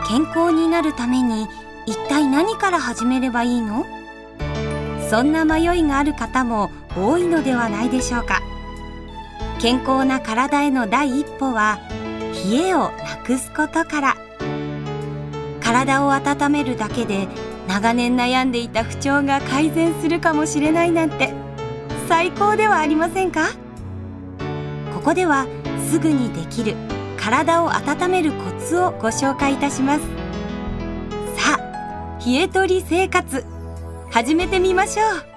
健康になるために一体何から始めればいいの？そんな迷いがある方も多いのではないでしょうか。健康な体への第一歩は冷えをなくすことから。体を温めるだけで長年悩んでいた不調が改善するかもしれないなんて最高ではありませんか？ここではすぐにできる体を温めるコツをご紹介いたします。さあ、冷え取り生活始めてみましょう。